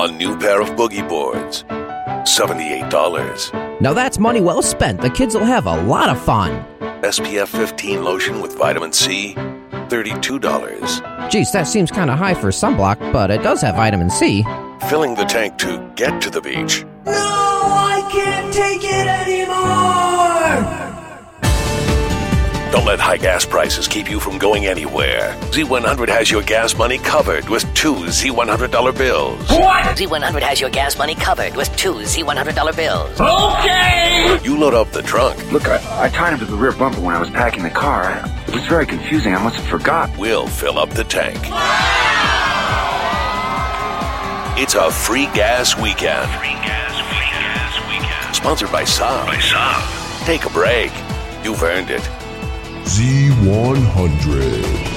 A new pair of boogie boards, $78. Now that's money well spent. The kids will have a lot of fun. SPF 15 lotion with vitamin C, $32. Geez, that seems kind of high for sunblock, but it does have vitamin C. Filling the tank to get to the beach. No, I can't take it anymore! Don't let high gas prices keep you from going anywhere. Z100 has your gas money covered with 2 Z100 bills. What? Z100 has your gas money covered with 2 Z100 bills. Okay! You load up the trunk. Look, I tied him to the rear bumper when I was packing the car. It was very confusing. I must have forgot. We'll fill up the tank. It's a free gas weekend. Sponsored by Saab. Take a break. You've earned it. Z100.